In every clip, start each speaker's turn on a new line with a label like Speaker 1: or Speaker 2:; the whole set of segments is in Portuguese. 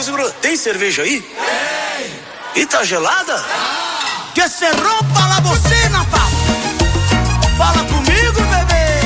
Speaker 1: segurança, tem cerveja aí? Tem. E tá gelada?
Speaker 2: Que se rompa la bocina, papo. Fala comigo, bebê.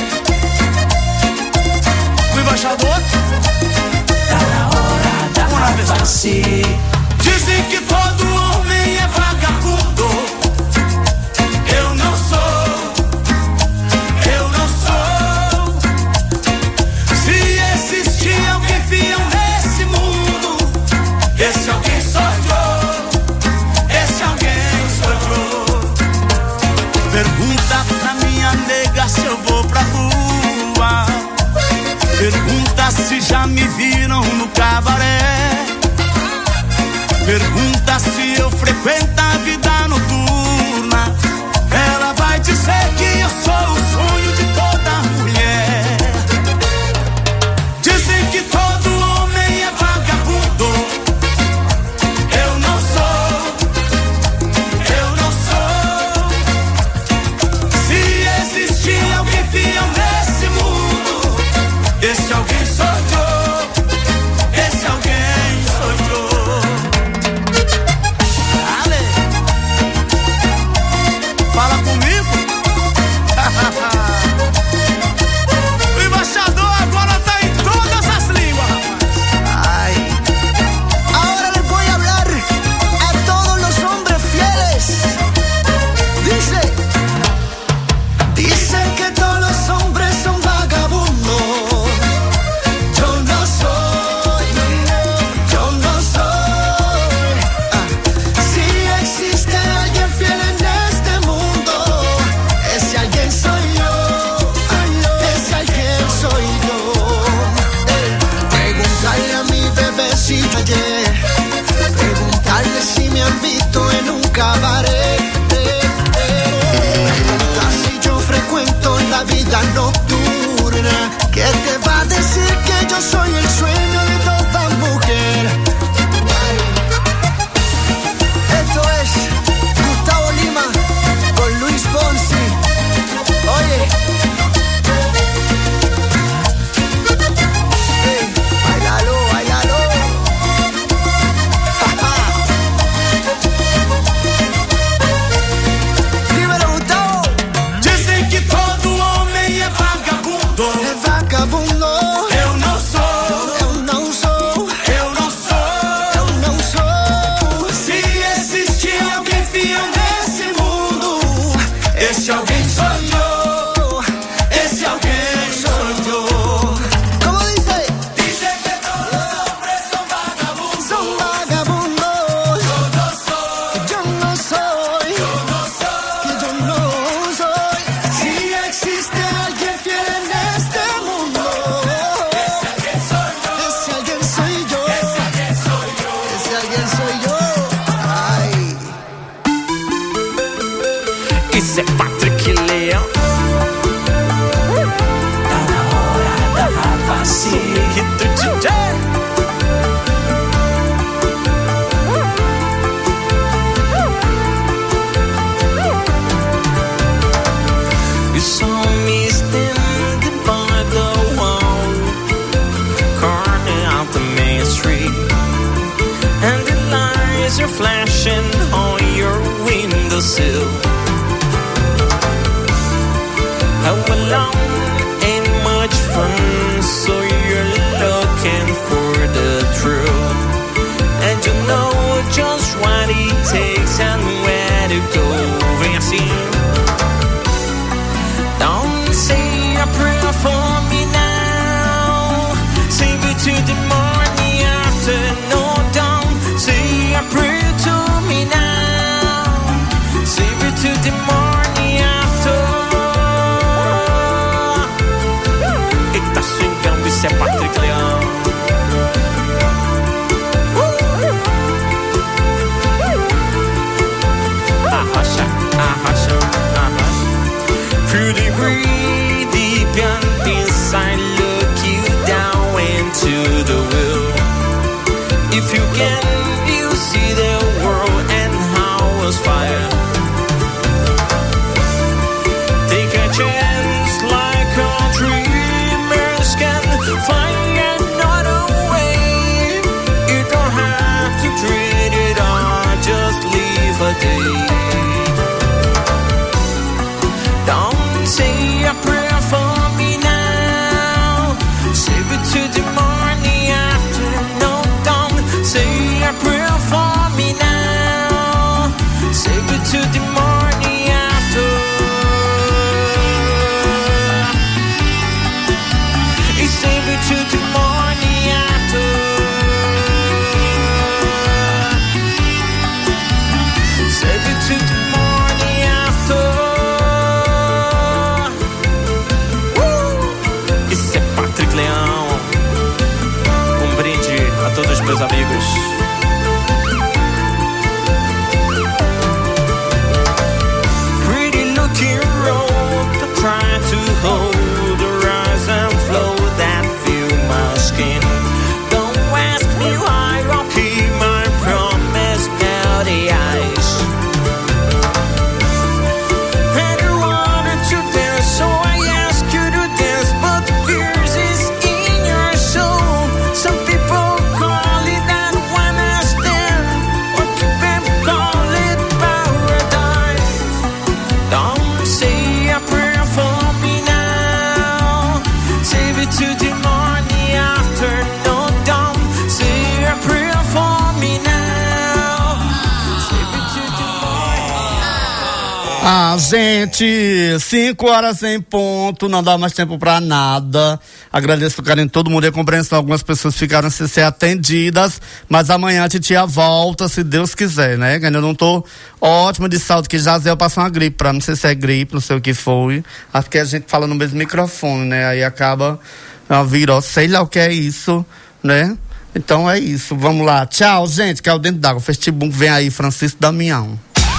Speaker 2: O embaixador.
Speaker 3: Tá na hora da face.
Speaker 2: Dizem que todo homem é vagabundo. Eu não sou. Eu não sou. Se existir alguém fiel nesse mundo, esse alguém sou eu. Esse alguém sou eu. Pergunta pra minha nega se eu vou pra rua. Pergunta se já me viram no cabaré. Pergunta se eu frequento a vida noturna. Ela vai dizer que eu sou o sonho de toda mulher. Dizem que todo homem é vagabundo. Eu não sou. Eu não sou. Se existir alguém fiel nesse mundo, esse alguém sou eu. Esse alguém sou eu. Fala comigo. O embaixador agora tá em todas as línguas, rapaz.
Speaker 4: Ay, ahora les voy a hablar a todos los hombres fieles. Dicen que todos los hombres son vagabundos. Yo no soy. Si existe alguien fiel en este mundo, ese alguien soy yo. Ese alguien soy yo. Preguntarle a mi bebecita ayer. Preguntarle si me han visto en un cabaret. Pregunta si yo frecuento la vida nocturna. ¿Qué te va a decir que yo soy el sueño de toda mujer? Esto es Gustavo Lima con Luis Fonsi. Oye, hey, bailalo, bailalo. Dímelo, Gustavo.
Speaker 2: Dizem que todo homem é vagabundo.
Speaker 4: Es vagabundo.
Speaker 2: Eu não sou.
Speaker 4: Eu não sou.
Speaker 2: Eu não sou.
Speaker 4: Eu não sou.
Speaker 2: Se existir alguém fiel nesse mundo, esse alguém sou eu. Esse alguém sou eu.
Speaker 4: ¿Cómo dice?
Speaker 2: Dizem que todos os hombres são vagabundos.
Speaker 4: Son vagabundos.
Speaker 2: Eu não sou.
Speaker 4: Yo no soy.
Speaker 2: Eu não sou.
Speaker 4: Que yo no soy. Si existe alguien fiel en este mundo,
Speaker 2: Esse alguém sou eu.
Speaker 4: ese alguien soy yo.
Speaker 2: Esse alguém sou eu.
Speaker 4: Ese alguien soy yo. Ay.
Speaker 3: Isso é Patrick Leão. Tá na hora da face. Hit do DJ. You saw me standing by the wall, corner of the main street, and the lights are flashing on your windowsill. How alone ain't much fun, so you're looking for the truth, and you know just what it takes and where to go. Vem assim. Don't say a prayer for me now. Save it to the morning after. No, don't say a prayer to me now. Save it to the morning after. Eita, swingando, isso é Patrick Leão. Arrocha, arrocha, arrocha. Through the greedy deep inside, look you down into the will. If you can, you see the world and how it's fire. Take a chance like a dreamers can find another way. You don't have amigos. Pretty looking road to try to hold the rise and flow that fill my skin. Don't ask me why I'll keep my promise now the eyes. And you wanted to dance, so I ask you to dance, but fears is in your soul. Some people call it that one I stand, or people call it paradise. Don't say a prayer for me now, save it to the morning after. No, don't say a prayer for me now, save it to the morning.
Speaker 5: Ah, gente, 5 horas em ponto, não dá mais tempo pra nada. Agradeço o carinho de todo mundo e a compreensão. Algumas pessoas ficaram sem ser atendidas, mas amanhã a titia volta, se Deus quiser, né? Eu não tô ótima de saúde, que já eu passei uma gripe, não sei se é gripe, não sei o que foi. Acho que a gente fala no mesmo microfone, né? Aí acaba uma virose, sei lá o que é isso, né? Então é isso, vamos lá. Tchau, gente, que é o Dentro d'Água. Festival vem aí, Francisco Damião.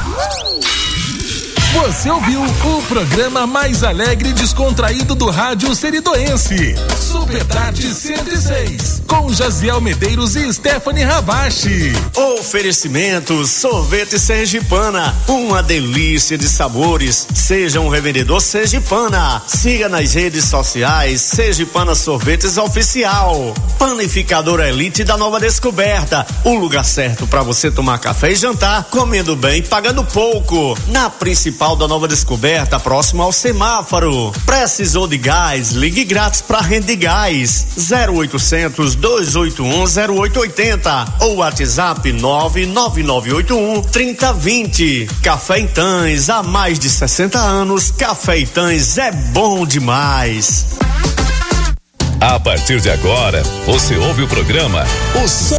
Speaker 6: Você ouviu o programa mais alegre e descontraído do rádio seridoense. Super Tarde 106, com Jaziel Medeiros e Stephanie Ravache.
Speaker 1: Oferecimento Sorvete Sergipana, uma delícia de sabores. Seja um revendedor Sergipana. Siga nas redes sociais Sergipana Sorvetes Oficial. Panificadora Elite da Nova Descoberta, o lugar certo para você tomar café e jantar, comendo bem e pagando pouco. Na principal da Nova Descoberta, próximo ao semáforo. Precisou de gás? Ligue grátis para Rede Gás 0800 281 0880 ou WhatsApp 99981 3020. Café Itãs, há mais de 60 anos, Café Itãs é bom demais.
Speaker 7: A partir de agora, você ouve o programa O Som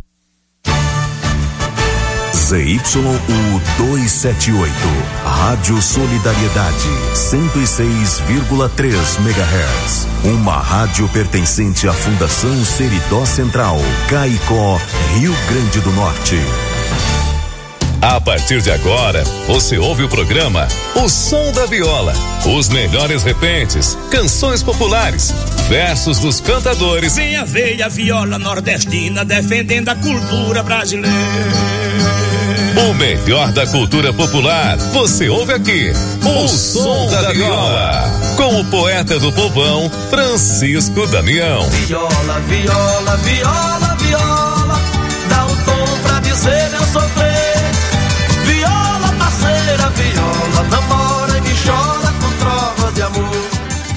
Speaker 7: ZYU 278, Rádio Solidariedade, 106,3 MHz. Uma rádio pertencente à Fundação Seridó Central, Caicó, Rio Grande do Norte. A partir de agora, você ouve o programa O Som da Viola. Os melhores repentes, canções populares, versos dos cantadores.
Speaker 2: Venha ver a viola nordestina defendendo a cultura brasileira.
Speaker 7: O melhor da cultura popular, você ouve aqui. O Som da Viola. Com o poeta do povão, Francisco Damião.
Speaker 2: Viola, viola, viola, viola, dá um tom pra dizer eu sofrer. Viola, parceira, viola, namora e me chora com trovas de amor.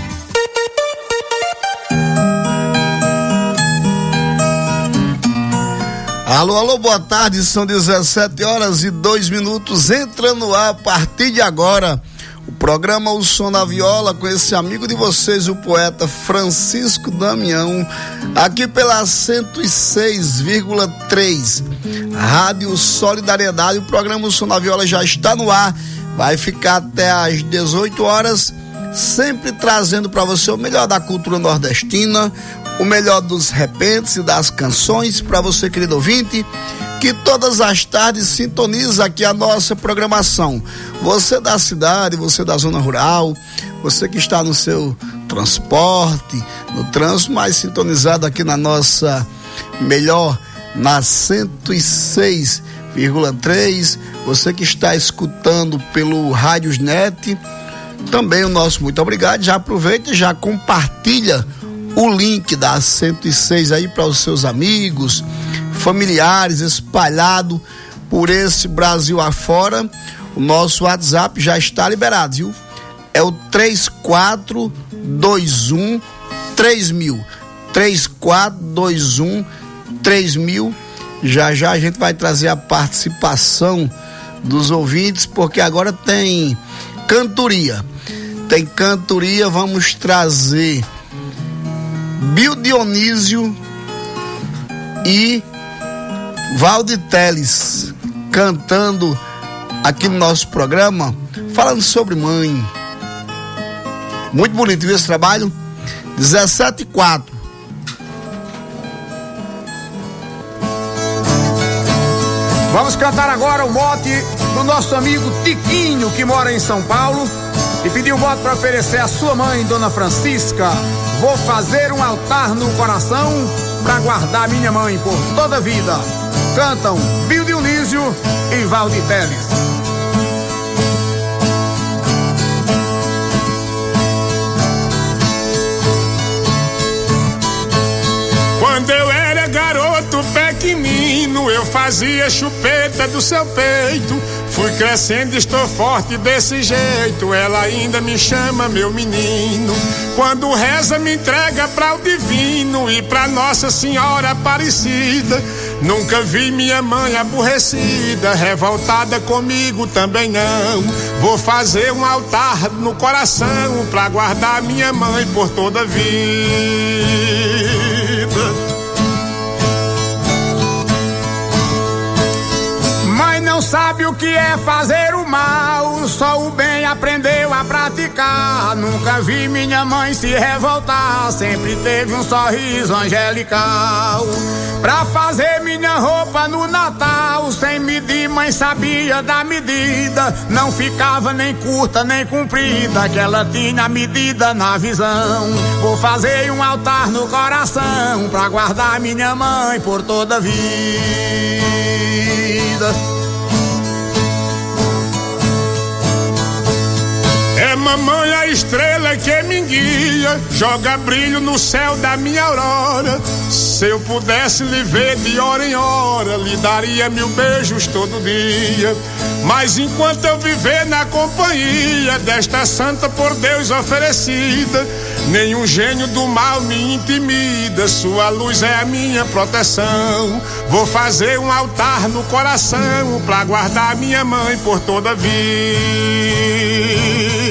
Speaker 5: Alô, alô, boa tarde, são 17 horas e 2 minutos, entra no ar a partir de agora o programa O Som da Viola, com esse amigo de vocês, o poeta Francisco Damião, aqui pela 106,3 Rádio Solidariedade. O programa O Som da Viola já está no ar, vai ficar até às 18 horas, sempre trazendo para você o melhor da cultura nordestina, o melhor dos repentes e das canções para você, querido ouvinte, que todas as tardes sintoniza aqui a nossa programação. Você da cidade, você da zona rural, você que está no seu transporte, no trânsito, mais sintonizado aqui na nossa melhor, na 106,3, você que está escutando pelo Rádiosnet, também o nosso muito obrigado. Já aproveita e já compartilha o link da 106 aí para os seus amigos, familiares, espalhado por esse Brasil afora. O nosso WhatsApp já está liberado, viu? É o 3421 3000. 3421 3000. Já já a gente vai trazer a participação dos ouvintes, porque agora tem cantoria. Tem cantoria, vamos trazer Bio Dionísio e Valde Teles cantando aqui no nosso programa, falando sobre mãe. Muito bonito, viu esse trabalho? 17:04.
Speaker 8: Vamos cantar agora o mote do nosso amigo Tiquinho, que mora em São Paulo, e pediu um mote para oferecer à sua mãe, Dona Francisca. Vou fazer um altar no coração para guardar minha mãe por toda a vida. Cantam Bill Dionísio e Valdir Teles.
Speaker 9: Quando eu era garoto pequenino, eu fazia chupeta do seu peito. Fui crescendo e estou forte desse jeito, ela ainda me chama meu menino. Quando reza me entrega para o divino e para Nossa Senhora Aparecida. Nunca vi minha mãe aborrecida, revoltada comigo também não. Vou fazer um altar no coração para guardar minha mãe por toda a vida. Não sabe o que é fazer o mal, só o bem aprendeu a praticar. Nunca vi minha mãe se revoltar, sempre teve um sorriso angelical. Pra fazer minha roupa no Natal, sem medir, mãe sabia da medida. Não ficava nem curta nem comprida, que ela tinha a medida na visão. Vou fazer um altar no coração, pra guardar minha mãe por toda a vida. É mamãe a estrela que me guia, joga brilho no céu da minha aurora. Se eu pudesse lhe ver de hora em hora, lhe daria 1000 beijos todo dia. Mas enquanto eu viver na companhia desta santa por Deus oferecida, nenhum gênio do mal me intimida, sua luz é a minha proteção. Vou fazer um altar no coração pra guardar minha mãe por toda a vida.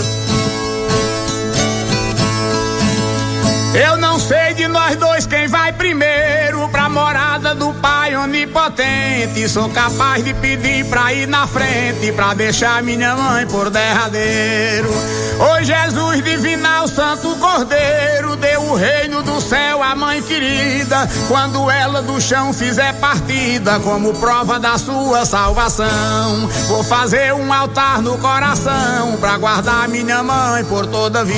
Speaker 9: Eu não sei de nós dois quem vai primeiro pra morada do Pai onipotente. Sou capaz de pedir pra ir na frente, pra deixar minha mãe por derradeiro. Ô Jesus divinal, Santo Cordeiro, deu o reino do céu à mãe querida, quando ela do chão fizer partida, como prova da sua salvação. Vou fazer um altar no coração pra guardar minha mãe por toda a vida.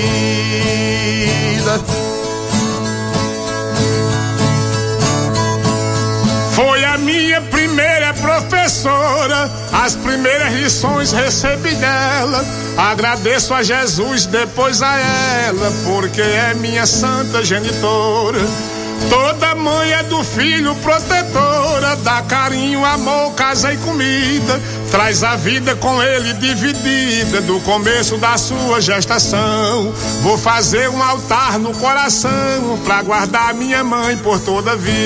Speaker 9: Foi a minha primeira professora, as primeiras lições recebi dela. Agradeço a Jesus, depois a ela, porque é minha santa genitora. Toda mãe é do filho protetora, dá carinho, amor, casa e comida. Traz a vida com ele dividida, do começo da sua gestação. Vou fazer um altar no coração pra guardar minha mãe por toda a vida.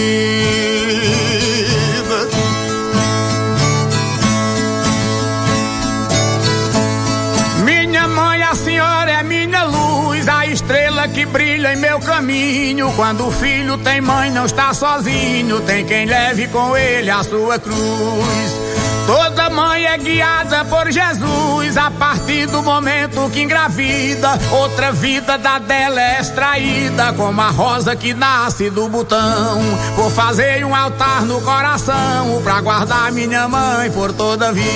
Speaker 9: Minha mãe, a senhora é minha luz, a estrela que brilha em meu caminho. Quando o filho tem mãe, não está sozinho, tem quem leve com ele a sua cruz. Toda mãe é guiada por Jesus, a partir do momento que engravida. Outra vida da dela é extraída, como a rosa que nasce do botão. Vou fazer um altar no coração pra guardar minha mãe por toda a vida.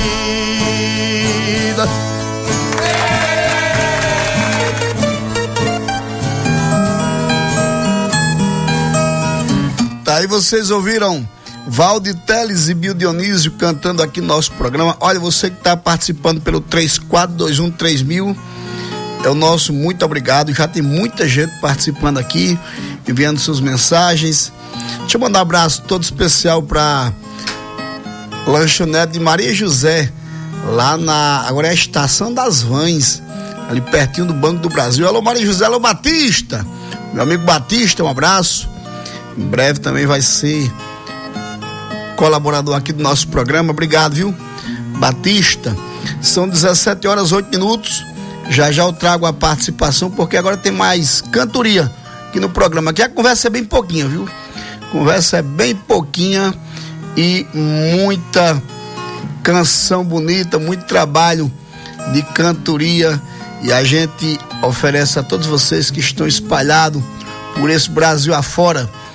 Speaker 5: Tá aí, vocês ouviram Valdir Teles e Bill Dionísio cantando aqui no nosso programa. Olha, você que está participando pelo 34213000, é o nosso muito obrigado. Já tem muita gente participando aqui, enviando suas mensagens. Deixa eu mandar um abraço todo especial para lanchonete de Maria José, lá na, agora é a Estação das Vães, ali pertinho do Banco do Brasil. Alô Maria José, alô Batista, meu amigo Batista, um abraço. Em breve também vai ser colaborador aqui do nosso programa. Obrigado, viu, Batista. São 17h08. Já eu trago a participação, porque agora tem mais cantoria aqui no programa. Aqui a conversa é bem pouquinha, viu? Conversa é bem pouquinha e muita canção bonita, muito trabalho de cantoria, e a gente oferece a todos vocês que estão espalhados por esse Brasil afora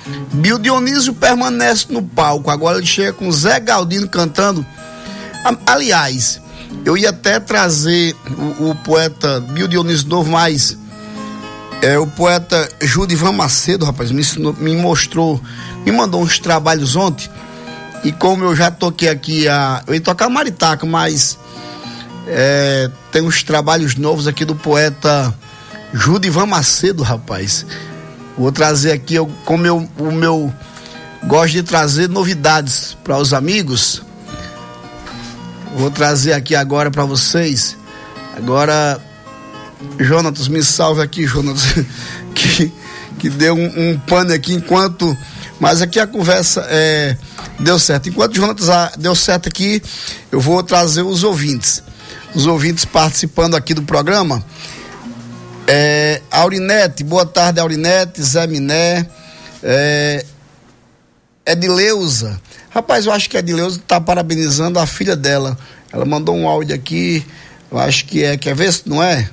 Speaker 5: Bio Dionísio permanece no palco. Agora ele chega com Zé Galdino cantando. Aliás, eu ia até trazer o poeta Bio Dionísio novo, mas o poeta Judivan Macedo, rapaz, me mandou uns trabalhos ontem. E como eu já toquei aqui, eu ia tocar Maritaca, mas tem uns trabalhos novos aqui do poeta Judivan Macedo, rapaz. Vou trazer aqui, como o meu gosto de trazer novidades para os amigos. Vou trazer aqui agora para vocês. Agora, Jonatas, me salve aqui, Jonatas, que deu um pane aqui enquanto... Mas aqui a conversa deu certo. Enquanto o Jonatas deu certo aqui, eu vou trazer os ouvintes. Os ouvintes participando aqui do programa. Aurinete, boa tarde, Aurinete, Zé Miné, Edileuza. Rapaz, eu acho que a Edileuza está parabenizando a filha dela. Ela mandou um áudio aqui, eu acho que quer ver se não é?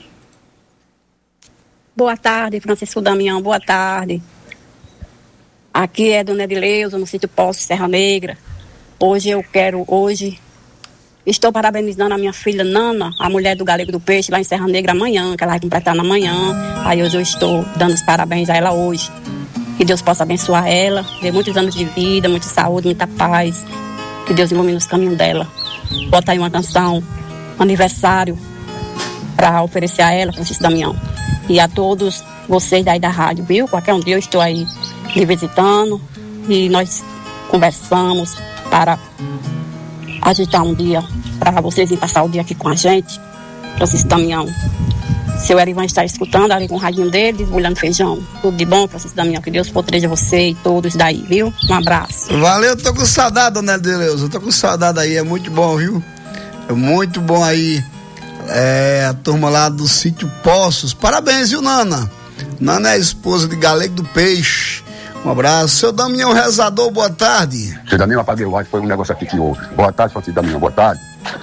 Speaker 10: Boa tarde, Francisco Damião, boa tarde. Aqui é Dona Edileuza, no sítio Poço, Serra Negra. Hoje estou parabenizando a minha filha Nana, a mulher do Galego do Peixe, lá em Serra Negra amanhã, que ela vai completar na manhã. Aí hoje eu estou dando os parabéns a ela hoje. Que Deus possa abençoar ela, dê muitos anos de vida, muita saúde, muita paz. Que Deus ilumine os caminhos dela. Bota aí uma canção, aniversário, para oferecer a ela, Francisco Damião. E a todos vocês daí da rádio, viu? Qualquer um dia eu estou aí lhe visitando e nós conversamos para agitar um dia para vocês ir passar o dia aqui com a gente. Francisco Damião, seu Erivan está escutando ali com o radinho dele, desbulhando feijão. Tudo de bom, Francisco Damião, que Deus proteja você e todos daí, viu? Um abraço.
Speaker 5: Valeu, tô com saudade, Dona Edileuza, eu tô com saudade aí, é muito bom, viu? É muito bom aí, a turma lá do sítio Poços. Parabéns, viu, Nana? Nana é a esposa de Galego do Peixe. Um abraço. Seu Damião Rezador, boa tarde.
Speaker 11: Seu Damião, apaguei o áudio, foi um negócio aqui que houve. Boa tarde, Francisco Damião, boa tarde.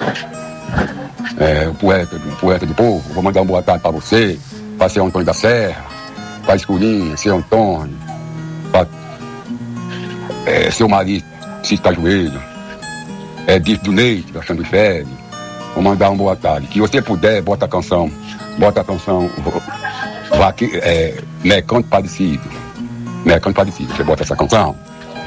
Speaker 11: O poeta de povo, vou mandar uma boa tarde pra você, pra seu Antônio da Serra, pra Escurinha, seu Antônio, pra seu marido, Cito Cajueiro, Dito do Neite, da Sandro Ferre. Vou mandar uma boa tarde. Que você puder, bota a canção, Mercante Parecido. Você bota essa canção.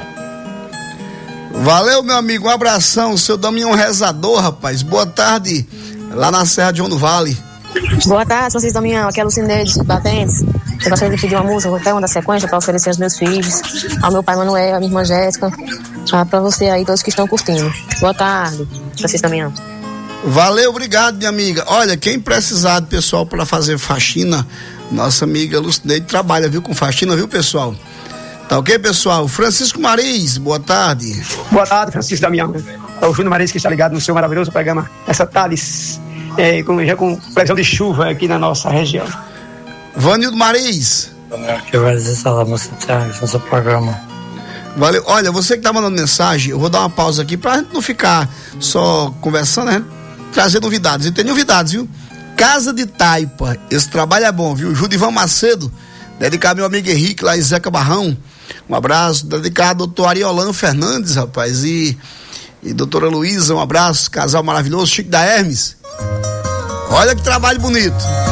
Speaker 5: Valeu, meu amigo, um abração. Seu Damião Rezador, rapaz, boa tarde lá na Serra de João do Vale.
Speaker 12: Boa tarde, Francisco Damião, aqui é a Lucineide Batentes. Eu gostaria de pedir uma música, até uma da sequência, para oferecer aos meus filhos, ao meu pai Manuel, à minha irmã Jéssica, para você aí, todos que estão curtindo. Boa tarde, Francisco Damião.
Speaker 5: Valeu, obrigado, minha amiga. Olha, quem precisar de pessoal para fazer faxina, nossa amiga Lucineide trabalha, viu, com faxina, viu, pessoal? Tá ok, pessoal? Francisco Mariz, boa tarde.
Speaker 13: Boa tarde, Francisco Damião. É o Júnior Mariz que está ligado no seu maravilhoso programa, essa Thales, já com previsão de chuva aqui na nossa região.
Speaker 5: Vanildo Mariz.
Speaker 14: Eu vou dizer no seu programa.
Speaker 5: Valeu. Olha, você que tá mandando mensagem, eu vou dar uma pausa aqui pra gente não ficar só conversando, né? Trazer novidades. E tem novidades, viu? Casa de Taipa, esse trabalho é bom, viu? Judivan Macedo, dedicado ao meu amigo Henrique lá em Zeca Barrão. Um abraço, dedicado ao doutor Ariolan Fernandes, rapaz, e doutora Luísa, um abraço, casal maravilhoso, Chico da Hermes. Olha que trabalho bonito.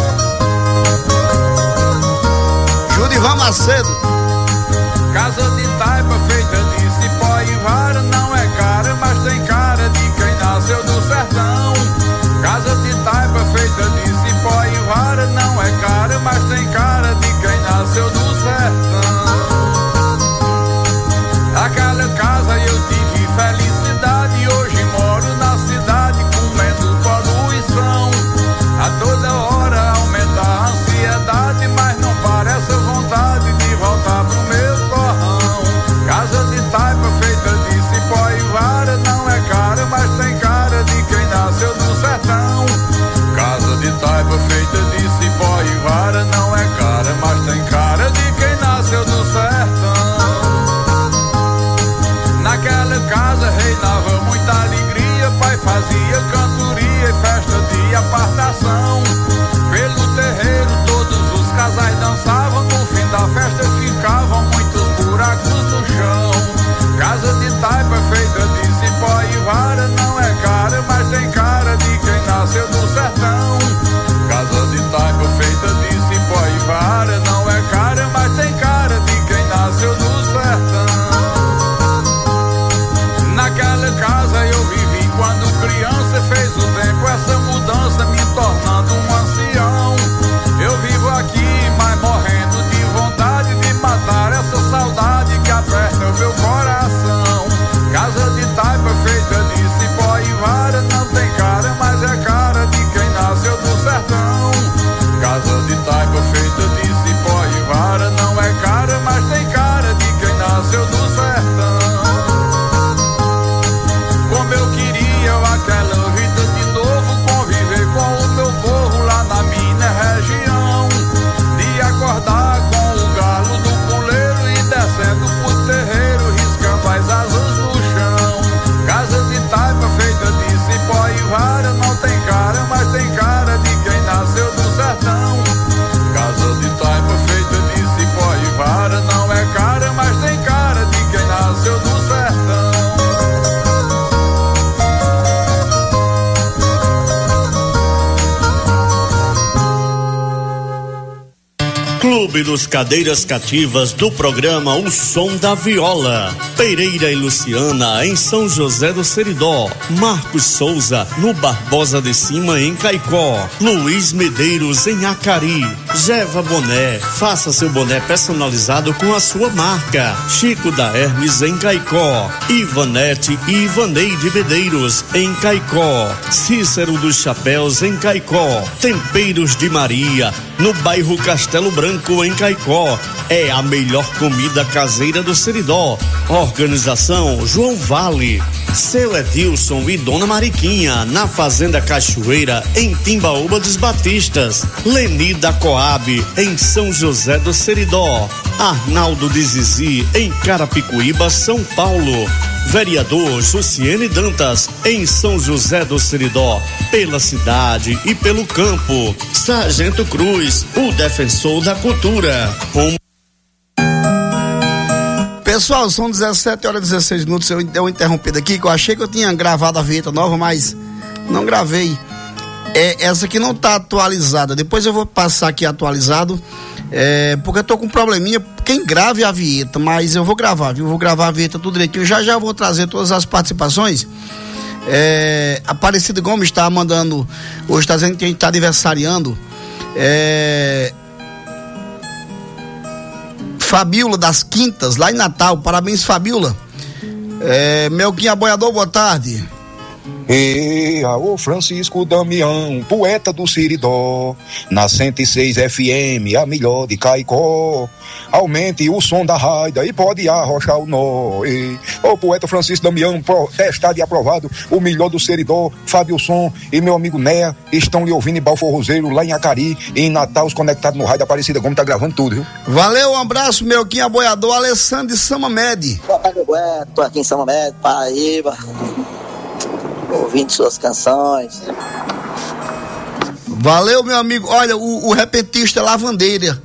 Speaker 5: Judivan Macedo.
Speaker 15: Casa de taipa feita de cipó e vara, não é cara, mas tem cara de quem nasceu do sertão. Casa de taipa feita de cipó e vara, não é cara, mas tem cara de quem nasceu do sertão. Aquela casa eu tive felicidade, hoje moro na cidade comendo poluição. A toda hora aumenta a ansiedade, mas não parece vontade de voltar
Speaker 1: Clube dos Cadeiras Cativas do programa O Som da Viola. Pereira e Luciana em São José do Seridó. Marcos Souza no Barbosa de Cima em Caicó. Luiz Medeiros em Acari. Geva Boné, faça seu boné personalizado com a sua marca. Chico da Hermes em Caicó. Ivanete e Ivaneide Medeiros em Caicó. Cícero dos Chapéus em Caicó. Temperos de Maria no bairro Castelo Branco em Caicó. É a melhor comida caseira do Seridó. Organização João Vale. Seu Edilson e Dona Mariquinha na Fazenda Cachoeira em Timbaúba dos Batistas. Leni da Coab em São José do Seridó. Arnaldo de Zizi em Carapicuíba, São Paulo. Vereador Jussiene Dantas em São José do Seridó, pela cidade e pelo campo. Sargento Cruz, o defensor da cultura.
Speaker 5: Pessoal, são 17h16. Eu interrompido aqui, que eu achei que eu tinha gravado a vinheta nova, mas não gravei. Essa aqui não tá atualizada. Depois eu vou passar aqui atualizado. Porque eu tô com um probleminha. Quem grave a vinheta, mas eu vou gravar, viu? Vou gravar a vinheta tudo direitinho. Já vou trazer todas as participações. Aparecido Gomes está mandando. Hoje está dizendo que a gente está aniversariando. Fabiola das Quintas, lá em Natal. Parabéns, Fabiola. Melquinha Boiador, boa tarde.
Speaker 16: O Francisco Damião, poeta do Seridó, na 106 FM, a melhor de Caicó. Aumente o som da raida e pode arrochar o nó. O poeta Francisco Damião, testado e aprovado, o melhor do Seridó. Fábio Som e meu amigo Néa estão lhe ouvindo em Balforrozeiro, lá em Acari, e em Natal, os conectados no raio da Aparecida Gomes, tá gravando tudo, viu?
Speaker 5: Valeu, um abraço, Melquinha Boiador. Alessandro de Samamed.
Speaker 17: Boa tarde, Gueto, tô aqui em Samamed, Paraíba, ouvindo suas canções.
Speaker 5: Valeu, meu amigo. Olha, o repentista Lavandeira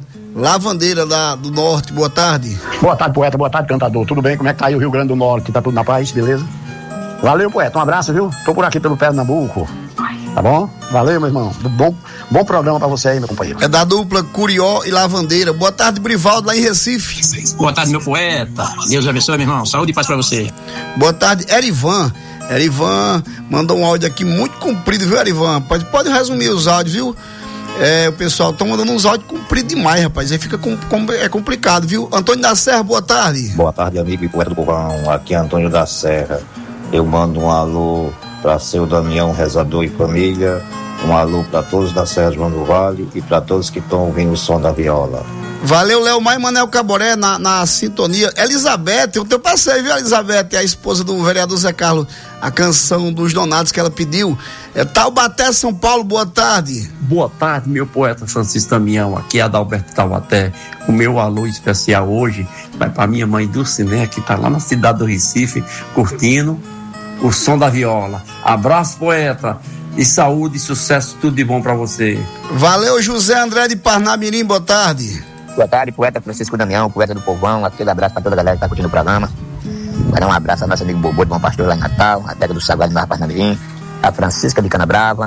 Speaker 5: do Norte, boa tarde.
Speaker 18: Boa tarde, poeta, boa tarde, cantador. Tudo bem? Como é que tá aí o Rio Grande do Norte? Tá tudo na paz, beleza? Valeu, poeta, um abraço, viu? Tô por aqui pelo Pernambuco. Tá bom? Valeu, meu irmão. Bom programa pra você aí, meu companheiro.
Speaker 5: É da dupla Curió e Lavandeira. Boa tarde, Brivaldo, lá em Recife.
Speaker 19: Boa tarde, meu poeta. Deus abençoe, meu irmão. Saúde e paz pra você.
Speaker 5: Boa tarde, Erivan mandou um áudio aqui muito comprido, viu, Erivan? Pode resumir os áudios, viu? O pessoal tá mandando uns áudios compridos demais, rapaz. Aí fica complicado, viu? Antônio da Serra, boa tarde.
Speaker 20: Boa tarde, amigo e poeta do povão. Aqui é Antônio da Serra. Eu mando um alô para seu Damião, rezador e família. Um alô para todos da Serra João do Vale e para todos que estão ouvindo o som da viola.
Speaker 5: Valeu, Léo Maia e Manel Caboré na sintonia. Elizabeth, eu passei, viu, Elizabeth, a esposa do vereador Zé Carlos, a canção dos Donados que ela pediu. Taubaté, São Paulo, boa tarde.
Speaker 21: Boa tarde, meu poeta Francisco Damião, aqui é Adalberto Taubaté. O meu alô especial hoje vai para minha mãe Dulciné, que tá lá na cidade do Recife, curtindo o som da viola. Abraço, poeta, e saúde e sucesso, tudo de bom para você.
Speaker 5: Valeu, José André de Parnamirim, boa tarde.
Speaker 22: Boa tarde, poeta Francisco Damião, poeta do povão. Aquele abraço para toda a galera que tá curtindo o programa. Vai dar um abraço ao nosso amigo Bobô de Bom Pastor lá em Natal, a Terra do Saguá de Nova Parnamirim, a Francisca de Canabrava,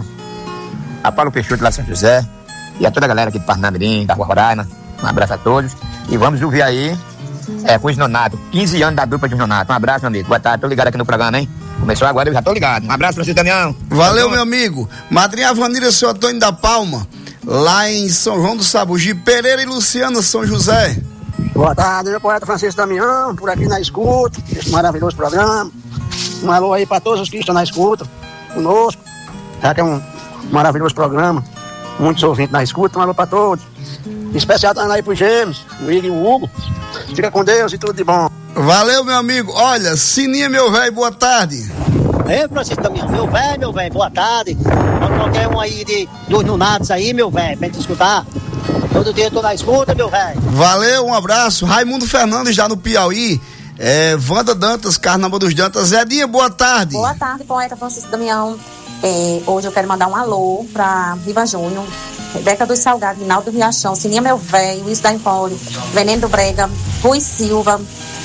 Speaker 22: a Paulo Peixoto lá em São José, e a toda a galera aqui de Parnamirim, da Rua Roraima. Um abraço a todos. E vamos ouvir aí com os Nonato, 15 anos da dupla de Nonato. Um abraço, meu amigo. Boa tarde, tô ligado aqui no programa, hein? Começou agora, eu já tô ligado. Um abraço, Francisco Damião.
Speaker 5: Valeu, meu amigo. Madrinha Vanira, seu Antônio da Palma, lá em São João do Sabugi. Pereira e Luciana, São José.
Speaker 13: Boa tarde, meu poeta Francisco Damião, por aqui na escuta, esse maravilhoso programa. Um alô aí para todos os que estão na escuta, conosco, já que é um maravilhoso programa, muitos ouvintes na escuta, um alô para todos. Em especial tá aí pros gêmeos, o Igor e o Hugo. Fica com Deus e tudo de bom.
Speaker 5: Valeu, meu amigo. Olha, Sininha, meu velho, boa tarde.
Speaker 23: Francisco Damião, meu velho, boa tarde. Pode qualquer um aí dos Nunados aí, meu velho, pra gente escutar. Todo dia eu tô na escuta, meu velho.
Speaker 5: Valeu, um abraço. Raimundo Fernandes, já no Piauí. Wanda Dantas, Carnaval dos Dantas. Zedinha, boa tarde.
Speaker 24: Boa tarde, poeta Francisco Damião. Hoje eu quero mandar um alô pra Riva Júnior, Rebeca dos Salgados, Rinaldo Riachão, Sininha, meu velho, Luiz da Empório, Veneno do Brega, Rui Silva,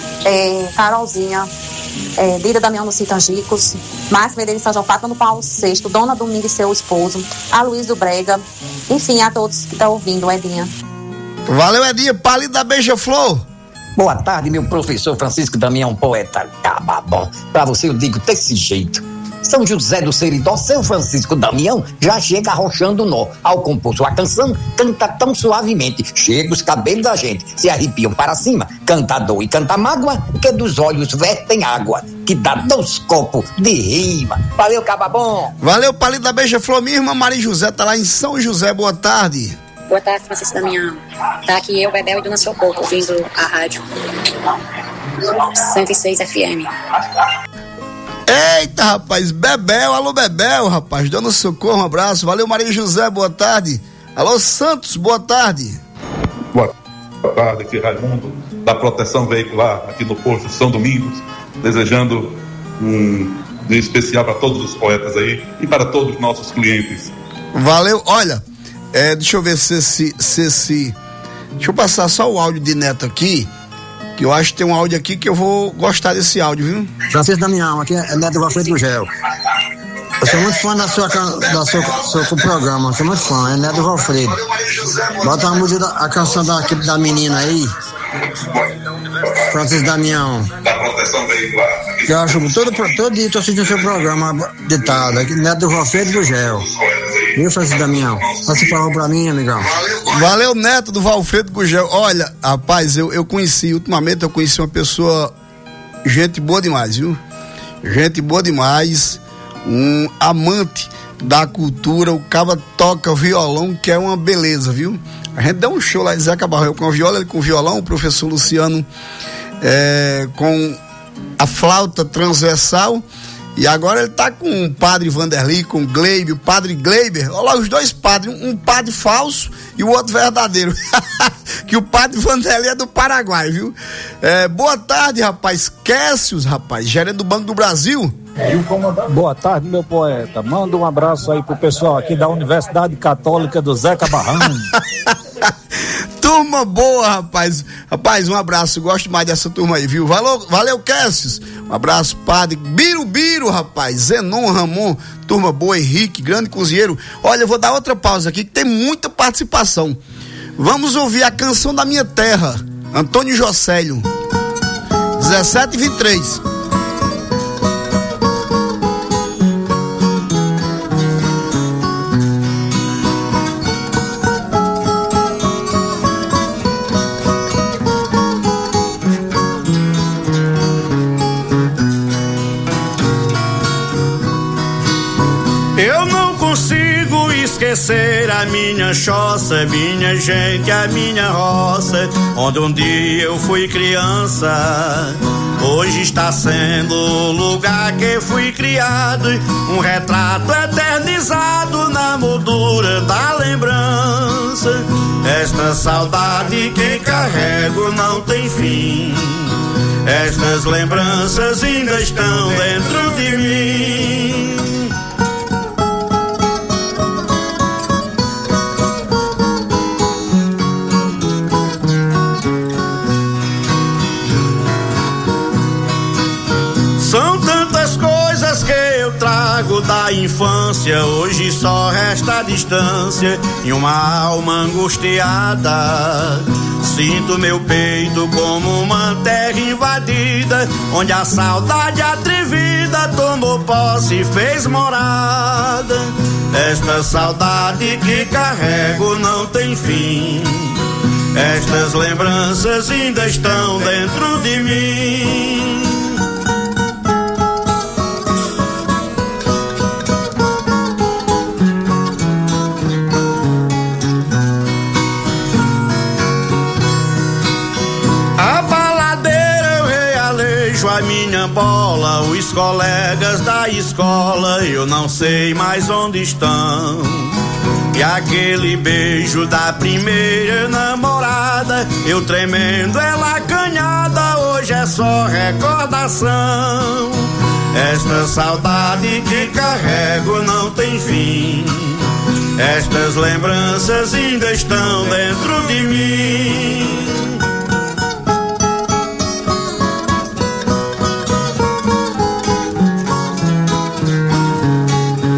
Speaker 24: Carolzinha, Dida Damião no Citangicos, Márcio Medeiros São João, Fátima no Paulo VI, Dona Domingo e seu esposo, a Luiz do Brega, enfim, a todos que estão ouvindo, Edinha.
Speaker 5: Valeu, Edinho, palito da Beija-Flor.
Speaker 3: Boa tarde, meu professor Francisco Damião, poeta cababom. Pra você eu digo desse jeito. São José do Seridó, seu Francisco Damião, já chega arrochando o nó. Ao compor sua canção, canta tão suavemente, chega os cabelos da gente, se arrepiam para cima, canta dor e canta mágoa, que dos olhos vertem água, que dá 2 copos de rima. Valeu, cababom.
Speaker 5: Valeu, palito da Beija-Flor. Minha irmã Maria José tá lá em São José, boa tarde.
Speaker 24: Boa tarde, Francisco Damião. Tá aqui eu, Bebel e Dona Socorro, ouvindo a rádio 106 FM.
Speaker 5: Eita, rapaz, Bebel, alô Bebel, rapaz, Dona Socorro, um abraço. Valeu, Maria José, boa tarde. Alô, Santos, boa tarde.
Speaker 4: Boa tarde, aqui Raimundo, da Proteção Veicular, aqui no posto São Domingos, desejando um dia especial para todos os poetas aí e para todos os nossos clientes.
Speaker 5: Valeu, olha, deixa eu ver se deixa eu passar só o áudio de Neto aqui, que eu acho que tem um áudio aqui que eu vou gostar desse áudio, viu?
Speaker 23: Francisco Damião, aqui é Neto Valfredo Gugel. Eu sou muito fã do seu programa, sou muito fã, é Neto Valfredo. Bota a música, a canção da menina aí, Francisco Damião. Eu acho que todo dia tô assistindo seu programa ditado, aqui, Neto Valfredo Gugel. Viu, Francisco Damião? Passa o favor pra mim, amigão.
Speaker 5: Valeu, Neto do Valfredo Gugel. Olha, rapaz, ultimamente eu conheci uma pessoa, gente boa demais, viu? Gente boa demais, um amante da cultura, o cara toca violão, que é uma beleza, viu? A gente deu um show lá em Zeca Barrel com a viola, ele com o violão, o professor Luciano com a flauta transversal. E agora ele tá com o padre Vanderly, com o Gleiber, o padre Gleiber. Olha lá os dois padres, um padre falso e o outro verdadeiro. Que o padre Vanderly é do Paraguai, viu? Boa tarde, rapaz. Cássius, rapaz, gerente do Banco do Brasil.
Speaker 6: Boa tarde, meu poeta. Manda um abraço aí pro pessoal aqui da Universidade Católica do Zeca Barrão.
Speaker 5: Turma boa, rapaz. Rapaz, um abraço. Gosto mais dessa turma aí, viu? Valeu, Cássius. Um abraço, padre Birubiru, rapaz. Zenon, Ramon, turma boa, Henrique, grande cozinheiro. Olha, eu vou dar outra pausa aqui, que tem muita participação. Vamos ouvir a canção da minha terra, Antônio Jocélio, 17h23.
Speaker 1: Eu não consigo esquecer a minha choça, minha gente, a minha roça, onde um dia eu fui criança. Hoje está sendo o lugar que fui criado, um retrato eternizado na moldura da lembrança. Esta saudade que carrego não tem fim, estas lembranças ainda estão dentro de mim. São tantas coisas que eu trago da infância, hoje só resta a distância e uma alma angustiada. Sinto meu peito como uma terra invadida, onde a saudade atrevida tomou posse e fez morada. Esta saudade que carrego não tem fim, estas lembranças ainda estão dentro de mim. A minha bola, os colegas da escola, eu não sei mais onde estão. E aquele beijo da primeira namorada, eu tremendo, ela acanhada, hoje é só recordação. Esta saudade que carrego não tem fim, estas lembranças ainda estão dentro de mim.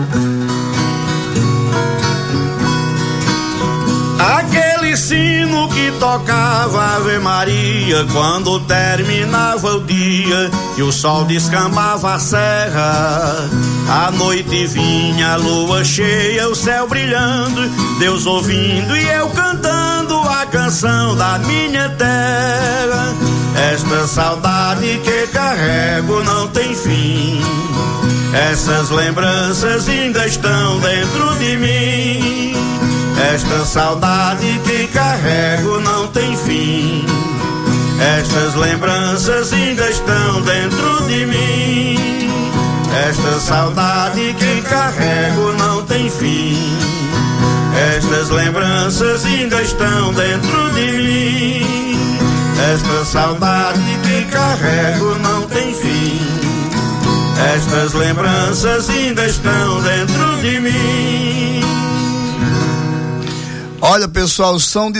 Speaker 1: Aquele sino que tocava Ave Maria quando terminava o dia e o sol descambava a serra. A noite vinha, a lua cheia, o céu brilhando, Deus ouvindo e eu cantando a canção da minha terra. Esta saudade que carrego não tem fim, essas lembranças ainda estão dentro de mim. Esta saudade que carrego não tem fim, estas lembranças ainda estão dentro de mim. Esta saudade que carrego não tem fim, estas lembranças ainda estão dentro de mim. Esta saudade que carrego não tem fim, estas lembranças ainda estão dentro de mim.
Speaker 5: Olha, pessoal, são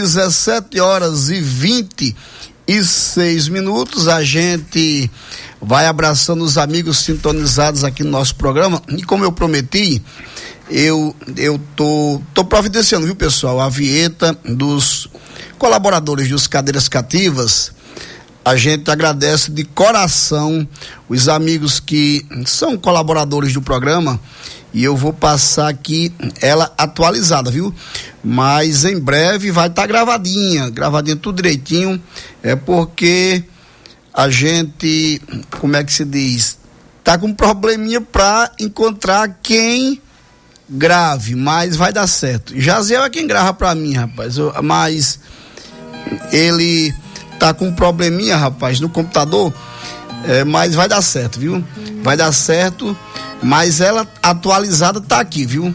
Speaker 5: 17h26. A gente vai abraçando os amigos sintonizados aqui no nosso programa. E como eu prometi, eu tô providenciando, viu, pessoal, a vinheta dos colaboradores dos Cadeiras Cativas. A gente agradece de coração os amigos que são colaboradores do programa, e eu vou passar aqui ela atualizada, viu? Mas em breve vai estar gravadinha tudo direitinho, porque a gente, como é que se diz, tá com um probleminha pra encontrar quem grave, mas vai dar certo. Jaziel é quem grava pra mim, rapaz, mas ele tá com um probleminha, rapaz, no computador, mas vai dar certo, viu? Vai dar certo, mas ela atualizada tá aqui, viu?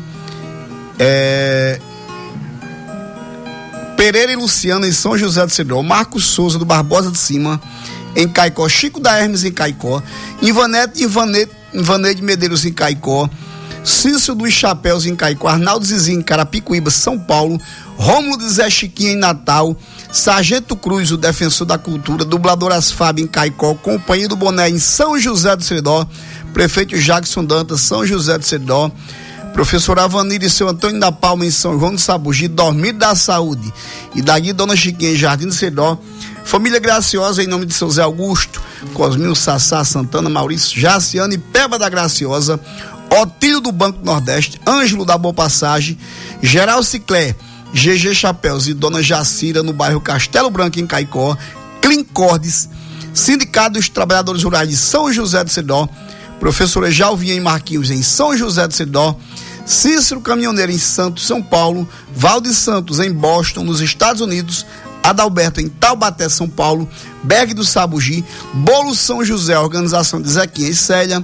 Speaker 5: Pereira e Luciana em São José do Cedrol, Marcos Souza do Barbosa de Cima em Caicó, Chico da Hermes em Caicó, Ivaneide Medeiros em Caicó, Cícero dos Chapéus em Caicó, Arnaldo Zizinho em Carapicuíba, São Paulo, Rômulo de Zé Chiquinho em Natal, Sargento Cruz, o defensor da cultura, dublador Asfab em Caicó, Companhia do Boné em São José do Seridó, Prefeito Jackson Dantas, São José do Seridó, Professor Avanir e seu Antônio da Palma em São João do Sabugi, Dormido da Saúde e daqui Dona Chiquinha em Jardim do Seridó, Família Graciosa em nome de seu Zé Augusto, Cosmil, Sassá, Santana, Maurício, Jaciano e Peba da Graciosa, Otílio do Banco do Nordeste, Ângelo da Boa Passagem, Geral Ciclé, GG Chapéus e Dona Jacira no bairro Castelo Branco em Caicó, Clincordes, Sindicato dos Trabalhadores Rurais de São José do Seridó, Professora Jalvinha e Marquinhos em São José do Seridó, Cícero Caminhoneiro em Santos, São Paulo, Valde Santos em Boston, nos Estados Unidos, Adalberto em Taubaté, São Paulo, Berg do Sabugi, Bolo São José, Organização de Zequinha e Célia,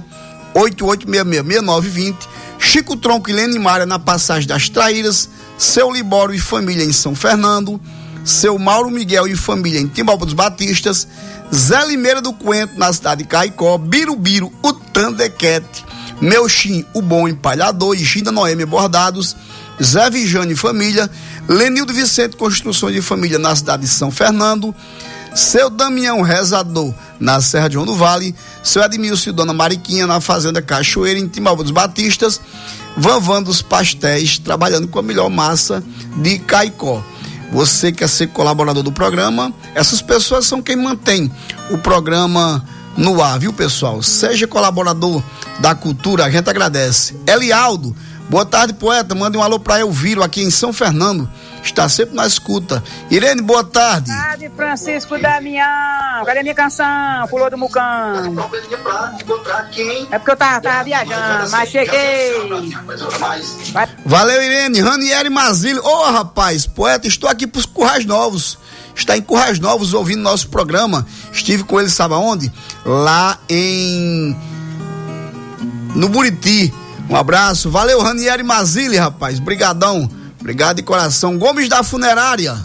Speaker 5: 88666920, Chico Tronco e Lene Mária na Passagem das Traíras, Seu Libório e família em São Fernando, Seu Mauro Miguel e família em Timbalba dos Batistas, Zé Limeira do Coentro na cidade de Caicó, Birubiru, o Tandequete, Meuxim, o Bom Empalhador e Ginda Noêmia Bordados, Zé Vijane e família, Lenildo Vicente Construções de Família na cidade de São Fernando, Seu Damião Rezador na Serra de João do Vale, Seu Edmilson e Dona Mariquinha na Fazenda Cachoeira em Timbalba dos Batistas, Vanvan dos Pastéis, trabalhando com a melhor massa de Caicó. Você quer ser colaborador do programa? Essas pessoas são quem mantém o programa no ar, viu, pessoal? Seja colaborador da cultura, a gente agradece. Elialdo, boa tarde, poeta. Mande um alô pra Elviro aqui em São Fernando. Está sempre na escuta. Irene, boa tarde.
Speaker 2: Boa tarde, Francisco Damião. Cadê minha canção? Pulou do Mucão. É porque eu tava viajando, mas cheguei.
Speaker 5: Valeu, Irene. Ranieri Mazili. Ô, rapaz, poeta, estou aqui pros Currais Novos. Está em Currais Novos ouvindo nosso programa. Estive com ele, sabe aonde? Lá no Buriti. Um abraço. Valeu, Ranieri Mazili, rapaz. Brigadão. Obrigado de coração. Gomes da Funerária.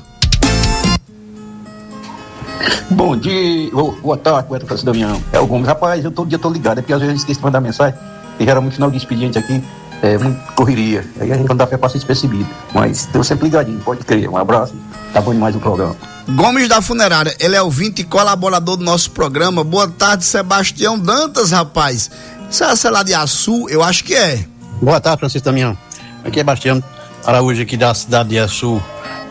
Speaker 19: Bom dia, boa tarde, poeta Francisco Damião. É o Gomes. Rapaz, eu todo dia tô ligado, é porque às vezes eu esqueço de mandar mensagem, e geralmente no final de expediente aqui, muito correria. Aí a gente não dá pra passar despercebido. Mas tô sempre ligadinho, pode crer. Um abraço, tá bom demais o programa.
Speaker 5: Gomes da Funerária, ele é ouvinte e colaborador do nosso programa. Boa tarde, Sebastião Dantas, rapaz. Você é lá de Açu? Eu acho que é.
Speaker 18: Boa tarde, Francisco Damião. Aqui é Bastião Araújo, aqui da cidade de Açu.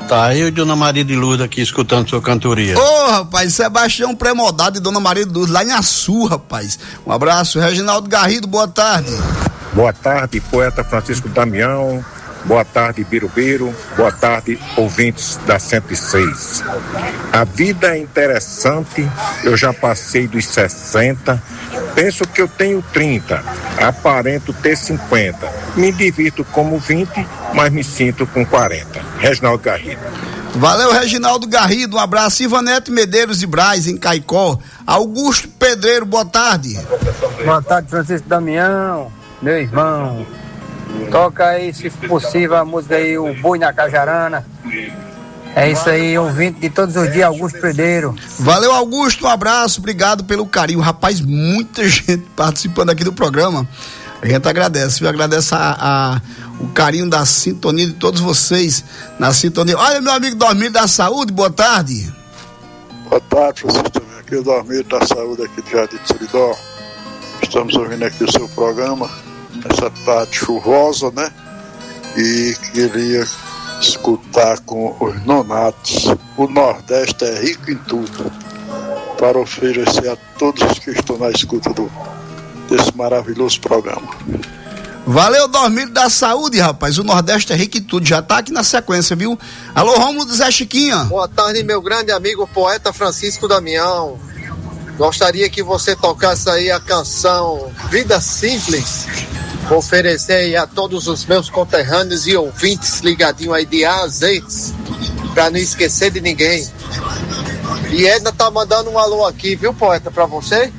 Speaker 7: Tá eu e Dona Maria de Lourdes aqui escutando sua cantoria.
Speaker 5: Ô, rapaz, Sebastião Premodado e Dona Maria de Lourdes, lá em Açu, rapaz. Um abraço. Reginaldo Garrido, boa tarde.
Speaker 8: Boa tarde, poeta Francisco Damião. Boa tarde, Birubiru. Boa tarde, ouvintes da 106. A vida é interessante, eu já passei dos 60, penso que eu tenho 30, aparento ter 50. Me divirto como 20, mas me sinto com 40. Reginaldo Garrido.
Speaker 5: Valeu, Reginaldo Garrido, um abraço. Ivanete Medeiros de Braz, em Caicó. Augusto Pedreiro, boa tarde.
Speaker 9: Boa tarde, Francisco Damião, meu irmão. Toca aí, se possível, a música aí, o Boi na Cajarana. É isso aí, ouvinte de todos os dias, Augusto Pedreiro.
Speaker 5: Valeu, Augusto, um abraço, obrigado pelo carinho. Rapaz, muita gente participando aqui do programa. A gente agradece, viu? Agradece o carinho da sintonia de todos vocês na sintonia. Olha, meu amigo Dormir da Saúde, boa tarde.
Speaker 10: Boa tarde, Francisco. Aqui é o Dormir da Saúde, aqui do Jardim de Seridó. Estamos ouvindo aqui o seu programa nessa tarde chuvosa, né? E queria escutar com os nonatos. O Nordeste é rico em tudo, para oferecer a todos os que estão na escuta desse maravilhoso programa.
Speaker 5: Valeu, Dormir da Saúde, rapaz. O Nordeste é rico em tudo. Já tá aqui na sequência, viu? Alô, Rômulo Zé Chiquinha.
Speaker 25: Boa tarde, meu grande amigo poeta Francisco Damião. Gostaria que você tocasse aí a canção Vida Simples. Vou oferecer aí a todos os meus conterrâneos e ouvintes ligadinho aí de A a Z, pra não esquecer de ninguém. E Edna tá mandando um alô aqui, viu, poeta, pra você?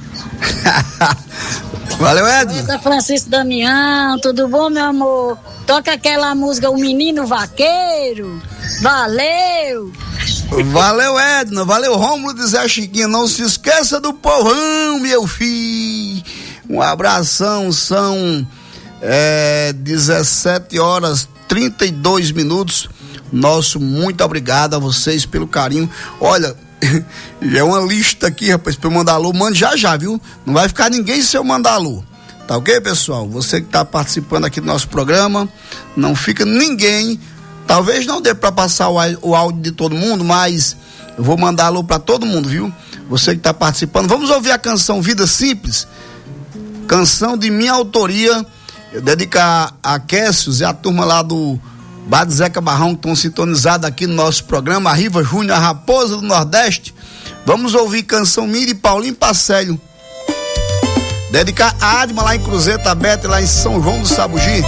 Speaker 5: Valeu, Edna.
Speaker 26: Poeta Francisco Damião, tudo bom, meu amor? Toca aquela música, O Menino Vaqueiro. Valeu!
Speaker 5: Valeu, Edna. Valeu, Rômulo de Zé Chiquinha. Não se esqueça do povão, meu filho. Um abração, são 17h32. Nosso muito obrigado a vocês pelo carinho. Olha, é uma lista aqui, rapaz, pra eu mandar alô. Mande já, viu? Não vai ficar ninguém se eu mandar alô. Tá ok, pessoal? Você que tá participando aqui do nosso programa, não fica ninguém. Talvez não dê pra passar o áudio de todo mundo, mas eu vou mandar alô pra todo mundo, viu? Você que tá participando. Vamos ouvir a canção Vida Simples. Canção de minha autoria. Eu dedico a Quécios e a turma lá do Bar de Zeca Barrão, que estão sintonizados aqui no nosso programa. A Riva Júnior, a Raposa do Nordeste. Vamos ouvir canção minha de Paulinho Parcelho. Dedicar a Adma lá em Cruzeta, a Bete lá em São João do Sabugi.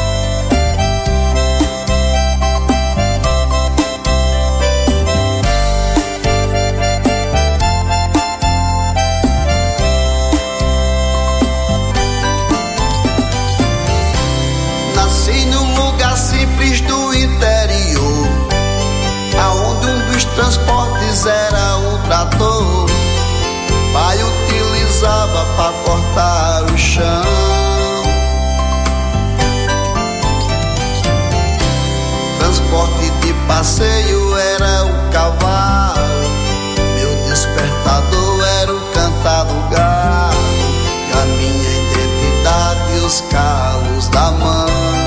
Speaker 27: Do interior, aonde um dos transportes era um trator. Pai utilizava para cortar o chão. Transporte de passeio era o cavalo. Meu despertador era o cantar do galo. E a minha identidade os calos da mão.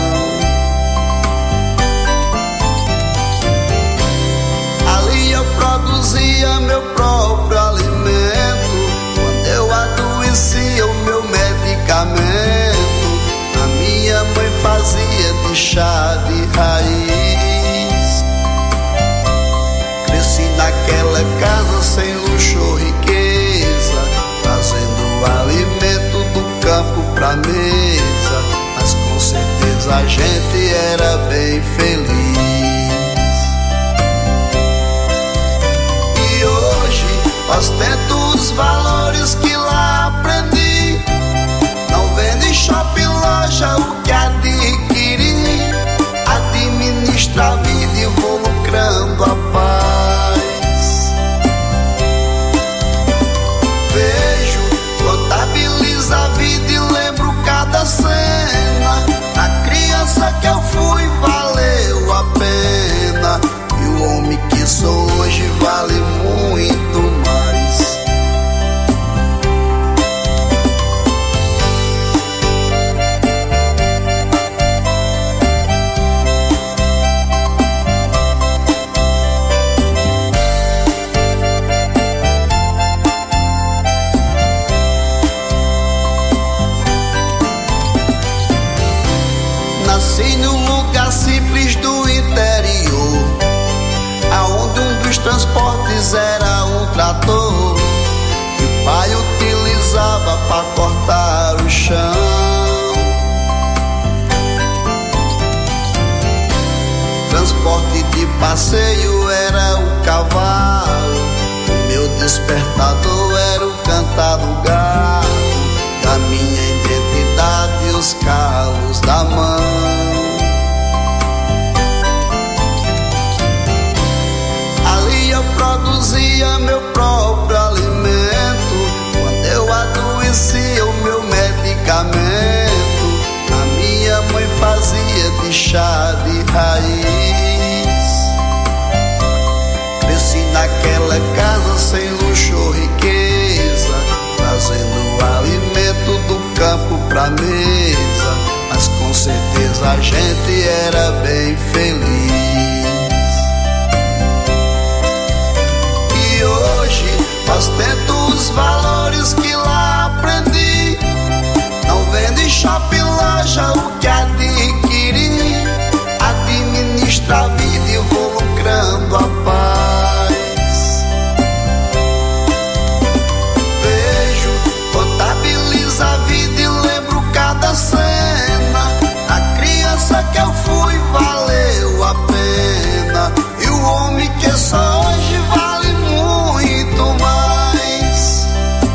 Speaker 27: Produzia meu próprio alimento. Quando eu adoecia, o meu medicamento, a minha mãe fazia de chá de raiz. Cresci naquela casa sem luxo ou riqueza, trazendo alimento do campo pra mesa. Mas com certeza a gente era bem feliz. Ostento os valores que lá aprendi. Não vendo em shopping, loja o que adquiri. Administra a vida e vou lucrando a paz. Vejo, contabilizo a vida e lembro cada cena. A criança que eu fui valeu a pena. dava pra cortar o chão. Transporte de passeio era o cavalo, o meu despertador era o cantar do galo, e a minha identidade os calos da mão. Ali eu produzia meu próprio alimento, quando eu adoecia o meu medicamento, a minha mãe fazia de chá de raiz. Cresci naquela casa sem luxo ou riqueza, trazendo alimento do campo pra mesa, mas com certeza a gente era bem feliz. E hoje ostento os valores que lá aprendi, não vendo em shopping loja o que adquiri, administra a vida e vou lucrando a paz. Vejo, contabilizo a vida e lembro cada cena, a criança que eu fui valeu a pena, e o homem que sou hoje vale muito mais.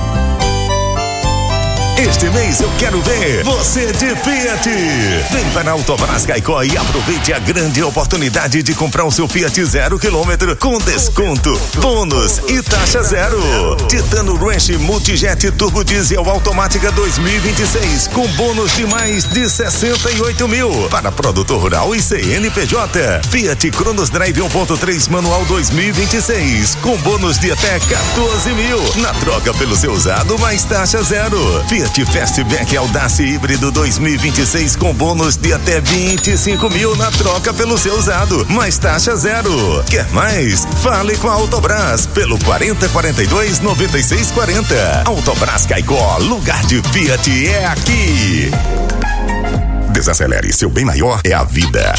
Speaker 11: Este mês eu quero ver você de Fiat. Vem para a Autobras Caicó e aproveite a grande oportunidade de comprar o seu Fiat 0 km com desconto, bônus e taxa zero. Titano Ranch Multijet Turbo Diesel Automática 2026 com bônus de mais de 68 mil para produtor rural e CNPJ. Fiat Cronos Drive 1.3 manual 2026 com bônus de até 14 mil na troca pelo seu usado mais taxa zero. Fiat Fastback Audace híbrido 2026 com bônus de até 25 mil na troca pelo seu usado, mais taxa zero. Quer mais? Fale com a Autobras pelo 4042 9640. Autobras Caicó, lugar de Fiat é aqui. Desacelere, seu bem maior é a vida.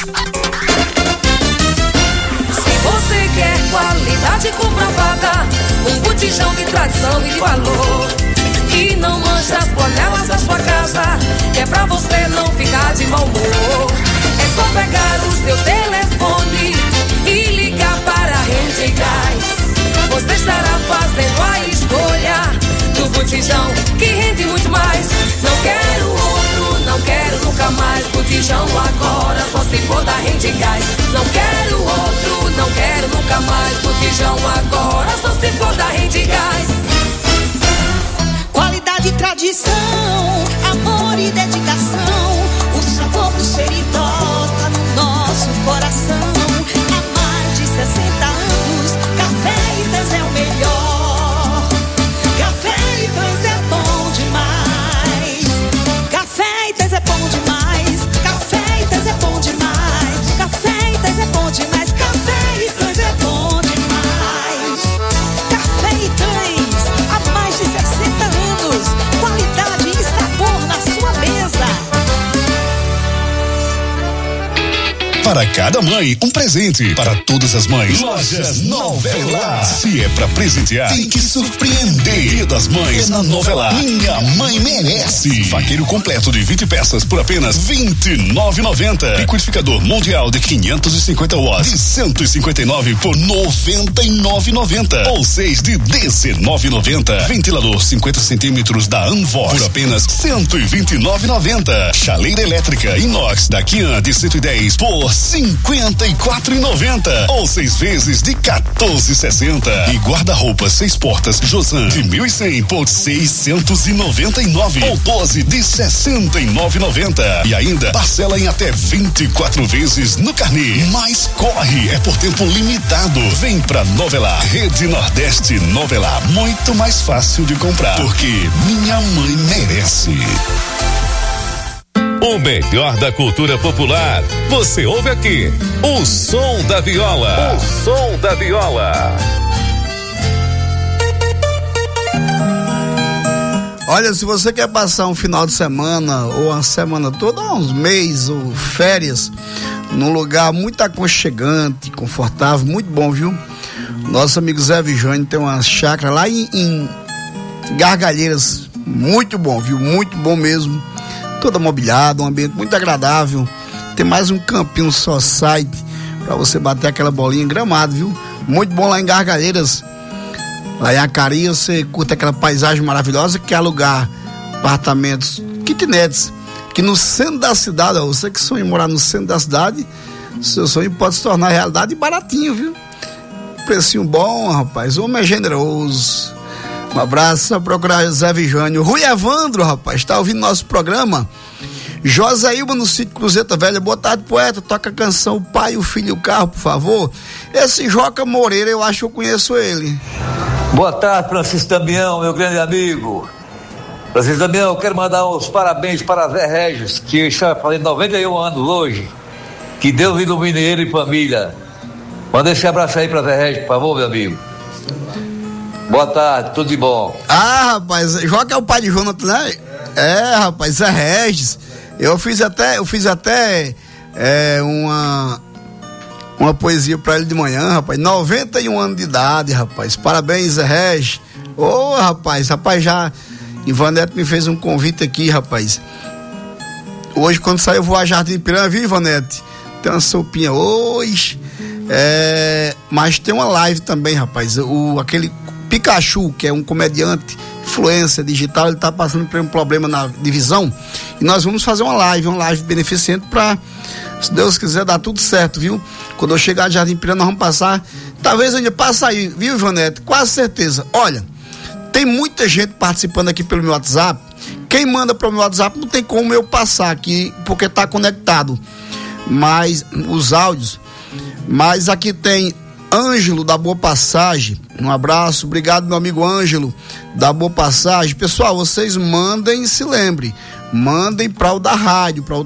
Speaker 12: Se você quer qualidade comprovada, um botijão de tradição e de valor, que não mancha as panelas da sua casa, é pra você não ficar de mau humor. É só pegar o seu telefone e ligar para a Rede Gás. Você estará fazendo a escolha do botijão que rende muito mais. Não quero outro, não quero nunca mais. Botijão agora só se for da Rede Gás. Não quero outro, não quero nunca mais. Botijão agora só se for da Rede Gás.
Speaker 14: Qualidade e tradição, amor e dedicação, o sabor do Seridó tá no nosso coração. Há mais de 60 anos, Café Itãs é o melhor. Café Itãs é bom demais. Café Itãs é bom demais. Café Itãs é bom demais. Café Itãs é bom demais. Café Itãs é bom demais. Café Itãs, há mais de 60 anos. Qualidade e sabor na sua mesa.
Speaker 15: Para cada mãe, um presente. Para todas as mães, Lojas Novela. Se é pra presentear, tem que surpreender. Dia das Mães na Novela. Minha mãe merece. Faqueiro completo de 20 peças por apenas R$29,90. Liquidificador mundial de 550 watts de 159 por R$99,90. Ou 6 de R$19,90. Ventilador 50 centímetros da Anvox por apenas R$129,90. Chaleira elétrica inox da Kian de 110 por R$54,90 ou 6 vezes de R$14,60. E guarda-roupa 6 portas Josan de 1.100 por R$699 ou 12 de R$69,90. E ainda parcela em até 24 vezes no carnê. Mas corre, é por tempo limitado. Vem pra Novela, Rede Nordeste Novela, muito mais fácil de comprar, porque minha mãe merece.
Speaker 11: O melhor da cultura popular, você ouve aqui. O Som da Viola. O Som da Viola.
Speaker 5: Olha, se você quer passar um final de semana ou uma semana toda, uns meses ou férias, num lugar muito aconchegante, confortável, muito bom, viu? Nosso amigo Zé Vijone tem uma chácara lá em Gargalheiras, Muito bom, viu? Muito bom mesmo. Toda mobiliada, um ambiente muito agradável. Tem mais um campinho society pra você bater aquela bolinha em Gramado, viu? Muito bom lá em Gargalheiras. Lá em Acari você curte aquela paisagem maravilhosa, que é alugar apartamentos, kitnets, que no centro da cidade, ó, você que sonha em morar no centro da cidade, seu sonho pode se tornar realidade e baratinho, viu? Precinho bom, rapaz. O homem é generoso. Um abraço, só procurar José Vijânio. Rui Evandro, rapaz, tá ouvindo nosso programa? Joséilba no sítio Cruzeta Velha. Boa tarde, poeta. Toca a canção O Pai, o Filho e o Carro, por favor. Esse Joca Moreira, eu acho que eu conheço ele.
Speaker 3: Boa tarde, Francisco Damião, meu grande amigo. Francisco Damião, eu quero mandar os parabéns para Zé Regis, que está fazendo 91 anos hoje. Que Deus ilumine ele e família. Manda esse abraço aí para Zé Regis, por favor, meu amigo. Boa tarde, tudo de bom.
Speaker 5: Ah, rapaz, Joca é o pai de Jonathan, né? É, rapaz, Zé Regis. Eu fiz até uma poesia pra ele de manhã, rapaz. 91 anos de idade, rapaz. Parabéns, Zé Regis. Ô, rapaz, já Ivanete me fez um convite aqui, rapaz. Hoje, quando sair, eu vou a Jardim Piranha, viu, Ivanete? Tem uma sopinha hoje. Mas tem uma live também, rapaz. Aquele Pikachu, que é um comediante, influência digital, ele tá passando por um problema na divisão. E nós vamos fazer uma live beneficente pra, se Deus quiser, dar tudo certo, viu? Quando eu chegar a Jardim Piranha, nós vamos passar. Talvez ainda passe aí, viu, Ivanete? Quase certeza. Olha, tem muita gente participando aqui pelo meu WhatsApp. Quem manda para o meu WhatsApp não tem como eu passar aqui, porque tá conectado. Mas os áudios. Mas aqui tem Ângelo da Boa Passagem. Um abraço, obrigado, meu amigo Ângelo da Boa Passagem. Pessoal, vocês mandem, se lembre, mandem para o da rádio, para o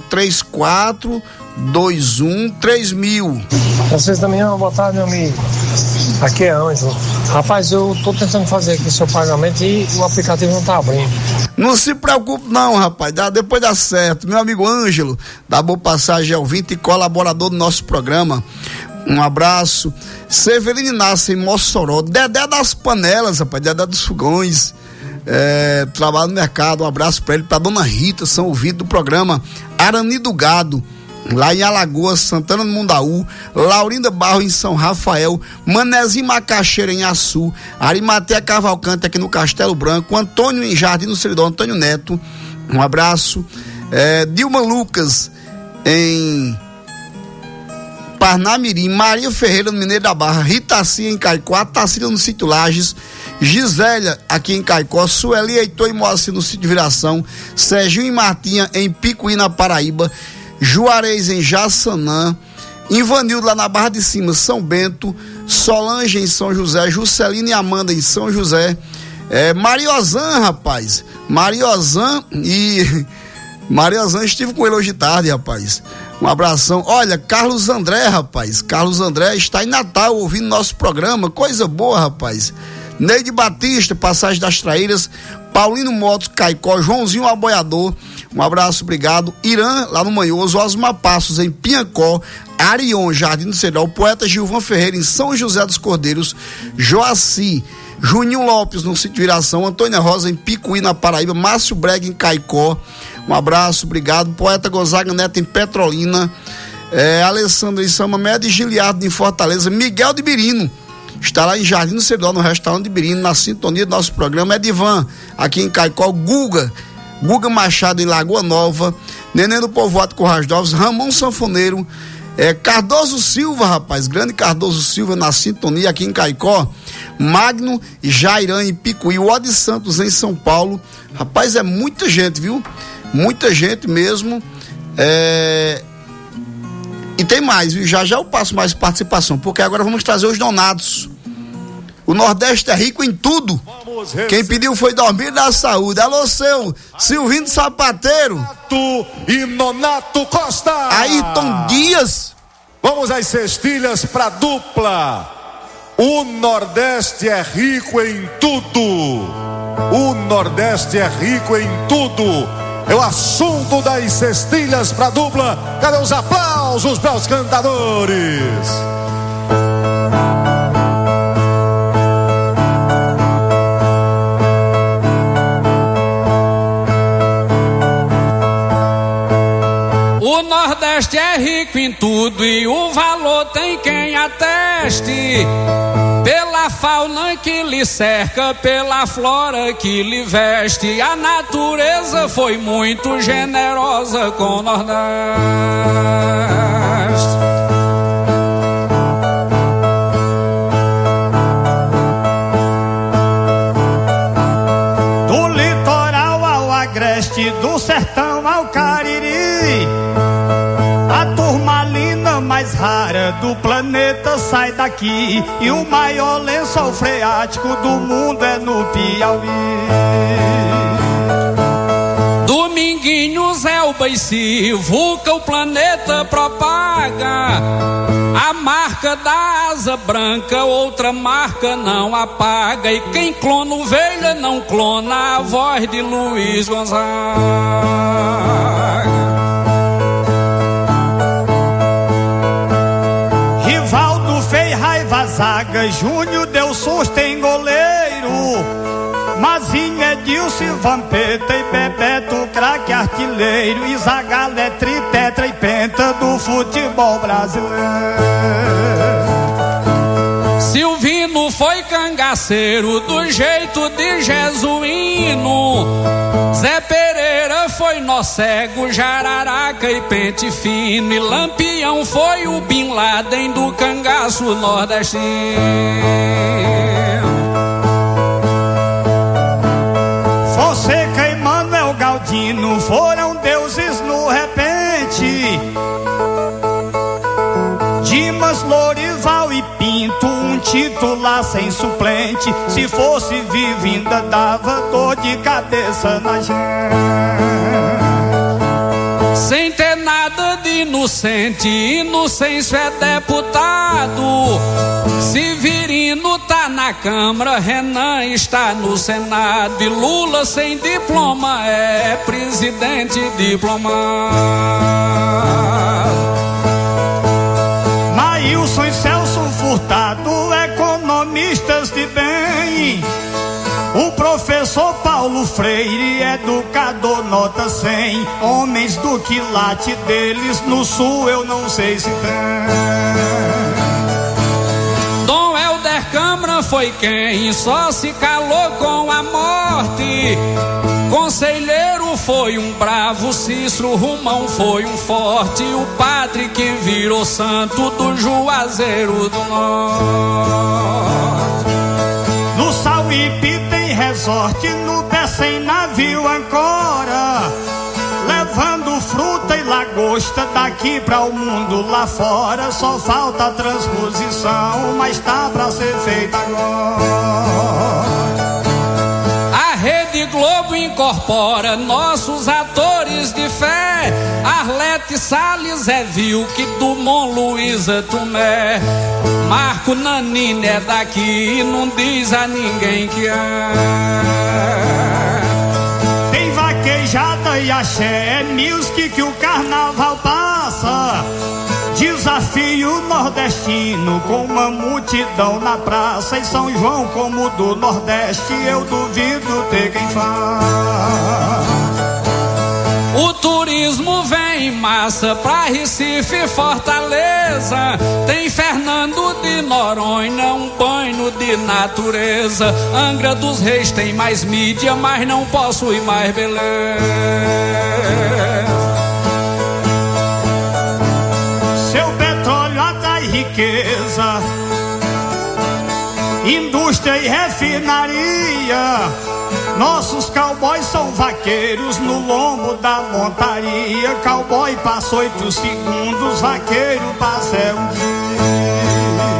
Speaker 5: 34213000.
Speaker 13: Vocês também, boa tarde, meu amigo. Aqui é Ângelo. Rapaz, eu tô tentando fazer aqui o seu pagamento e o aplicativo não tá abrindo.
Speaker 5: Não se preocupe não, rapaz, depois dá certo. Meu amigo Ângelo da Boa Passagem é ouvinte e colaborador do nosso programa. Um abraço. Severino Inácio em Mossoró. Dedé das panelas, rapaz, Dedé dos fogões. Trabalha no mercado. Um abraço pra ele, pra dona Rita, são ouvidos do programa. Arani do Gado, lá em Alagoas, Santana do Mundaú. Laurinda Barro em São Rafael. Manezinho Macaxeira em Açu. Arimatea Cavalcante aqui no Castelo Branco. Antônio em Jardim do Seridó, Antônio Neto. Um abraço. Dilma Lucas em Parnamirim, Maria Ferreira no Mineiro da Barra, Ritacia em Caicó, Tacília no Sítio Lages, Gisélia aqui em Caicó, Sueli Heitor e Moacir no Sítio Viração, Serginho e Martinha em Picuí na Paraíba, Juarez em Jaçanã, Ivanildo lá na Barra de Cima, São Bento, Solange em São José, Juscelina e Amanda em São José, Mariozan, rapaz, Mariozan estive com ele hoje de tarde, rapaz. Um abração. Olha, Carlos André, rapaz. Carlos André está em Natal ouvindo nosso programa. Coisa boa, rapaz. Neide Batista, Passagem das Traíras. Paulino Motos, Caicó. Joãozinho Aboiador. Um abraço, obrigado. Irã, lá no Manhoso. Osmar Passos, em Piancó. Arion, Jardim do Cedral. Poeta Gilvan Ferreira, em São José dos Cordeiros. Joaci. Juninho Lopes, no Sítio Viração. Antônia Rosa, em Picuí, na Paraíba. Márcio Brega, em Caicó. Um abraço, obrigado. Poeta Gonzaga Neto em Petrolina. Alessandra em São Mamede e Giliardo em Fortaleza. Miguel de Birino está lá em Jardim do Cedó, no restaurante de Birino, na sintonia do nosso programa. Edivan aqui em Caicó. Guga Machado em Lagoa Nova. Neném do Povoado Currais Novos. Ramon Sanfoneiro. Cardoso Silva, rapaz, grande Cardoso Silva na sintonia aqui em Caicó. Magno e Jairã em Picuí. O Odi Santos em São Paulo. Rapaz, é muita gente, viu? Muita gente mesmo. E tem mais, viu? Já eu passo mais participação, porque agora vamos trazer os donados. O Nordeste é rico em tudo. Quem pediu foi Dormir da Saúde. Alô, seu Silvinho Sapateiro
Speaker 16: e Nonato Costa.
Speaker 5: Ayrton Dias.
Speaker 16: Vamos às cestilhas pra dupla. O Nordeste é rico em tudo. O Nordeste é rico em tudo. É o assunto das cestilhas pra dupla. Cadê os aplausos para os cantadores?
Speaker 4: Nordeste é rico em tudo e o valor tem quem ateste. Pela fauna que lhe cerca, pela flora que lhe veste, a natureza foi muito generosa com o Nordeste.
Speaker 17: Do litoral ao agreste, do sertão ao Cariri, a turmalina mais rara do planeta sai daqui, e o maior lençol freático do mundo é no Piauí.
Speaker 4: Dominguinhos, Elba e Sivuca, o planeta propaga. A marca da asa branca, outra marca não apaga. E quem clona ovelha não clona a voz de Luiz Gonzaga.
Speaker 17: Zaga, Júnior deu susto em goleiro, Mazinho, Edilson, Vampeta e Bebeto, craque artilheiro, e Zagallo é tritetra e penta do futebol brasileiro.
Speaker 4: Silvino foi cangaceiro do jeito de jesuíno, Zé Pereira foi nó cego, jararaca e pente fino, e Lampião foi o Bin Laden do cangaço nordestino.
Speaker 17: Fonseca e Manuel Galdino foram deuses no repente. Dimas, Lorival e Pinto, um titular sem suplente. Se fosse vivo ainda dava dor de cabeça na gente.
Speaker 4: Sem ter nada de inocente, inocência é deputado. Severino tá na Câmara, Renan está no Senado, e Lula sem diploma é presidente diplomado.
Speaker 17: Maílson e Celso Furtado, economistas de bem. O professor Paulo Freire, educador nota 100. Homens do quilate deles no sul eu não sei se tem.
Speaker 4: Dom Helder Câmara foi quem só se calou com a morte. Conselheiro foi um bravo, Cícero Romão foi um forte, o padre que virou santo do Juazeiro do Norte.
Speaker 17: No Sauípe tem resort, no Bessem navio ancora, levando fruta e lagosta daqui pra o mundo lá fora. Só falta a transposição, mas tá pra ser feita agora.
Speaker 4: A Rede Globo incorpora nossos atores de fé, Arlete Salles, Zé Vilque, Dumont, Luísa Tomé. Marco Nanini é daqui e não diz a ninguém que é.
Speaker 17: Tem vaquejada e axé, é music que o carnaval passa. Desafio nordestino com uma multidão na praça. Em São João como do Nordeste eu duvido ter quem faz.
Speaker 4: O turismo vem em massa pra Recife e Fortaleza. Tem Fernando de Noronha, um banho de natureza. Angra dos Reis tem mais mídia, mas não possui mais beleza.
Speaker 17: Seu petróleo atrai riqueza, indústria e refinaria. Nossos cowboys são vaqueiros no lombo da montaria. Cowboy passa 8 segundos, vaqueiro passa um dia.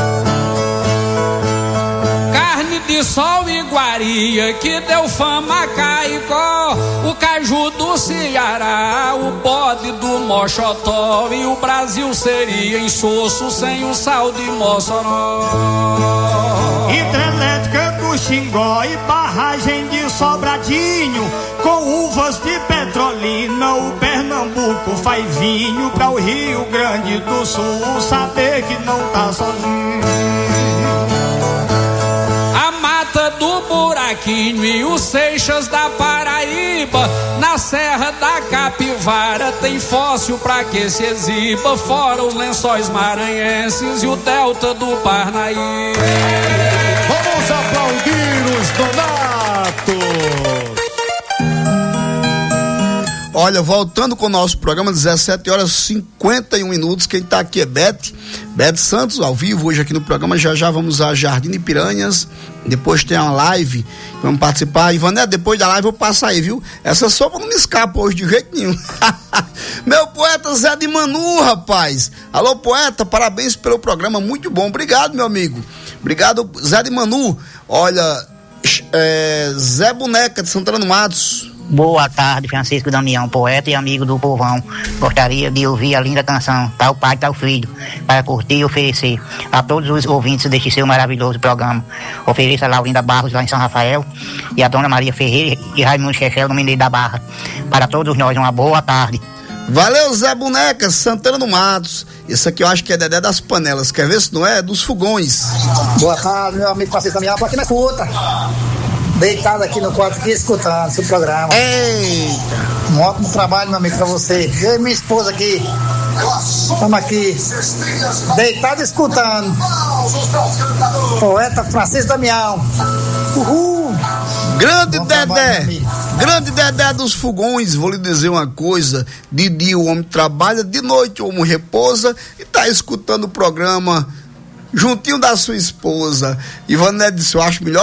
Speaker 4: Carne de sol e iguaria que deu fama a Caicó. O caju do Ceará, o bode do Mochotó. E o Brasil seria insosso sem o sal de Mossoró.
Speaker 17: Hidrelétrica do Xingó e barragem de Sobradinho, com uvas de Petrolina o Pernambuco faz vinho pra o Rio Grande do Sul saber que não tá sozinho.
Speaker 4: A mata do Buraco Cavaquinho e os Seixas da Paraíba. Na Serra da Capivara tem fóssil pra que se exiba, fora os lençóis maranhenses e o delta do Parnaíba.
Speaker 16: Vamos aplaudir os Donatos.
Speaker 5: Olha, voltando com o nosso programa, 17h51. Quem tá aqui é Bete Santos, ao vivo hoje aqui no programa. Já vamos a Jardim de Piranhas. Depois tem uma live, vamos participar. Ivanete, depois da live eu passo aí, viu? Essa sopa não me escapa hoje de jeito nenhum. Meu poeta Zé de Manu, rapaz. Alô, poeta, parabéns pelo programa, muito bom. Obrigado, meu amigo. Obrigado, Zé de Manu. Olha, Zé Boneca de Santana do Matos.
Speaker 1: Boa tarde, Francisco Damião, poeta e amigo do povão. Gostaria de ouvir a linda canção Tal Pai, Tal Filho, para curtir e oferecer a todos os ouvintes deste seu maravilhoso programa. Ofereça a Laurinda Barros, lá em São Rafael, e a Dona Maria Ferreira e Raimundo Chechel, no Mineiro da Barra. Para todos nós, uma boa tarde.
Speaker 5: Valeu, Zé Boneca, Santana do Matos. Esse aqui eu acho que é Dedé das Panelas. Quer ver se não é? Dos Fogões.
Speaker 6: Boa tarde, meu amigo Francisco Damião, pra quem me escuta. Deitado aqui no quarto aqui escutando seu programa.
Speaker 5: Eita!
Speaker 6: Um ótimo trabalho, meu amigo, pra você. Eu e minha esposa aqui. Estamos aqui. Deitado escutando. Poeta Francisco Damião. Uhul!
Speaker 5: Grande Dedé! Grande Dedé dos Fogões. Vou lhe dizer uma coisa: de dia o homem trabalha, de noite o homem repousa e tá escutando o programa juntinho da sua esposa. Ivanete disse: eu acho melhor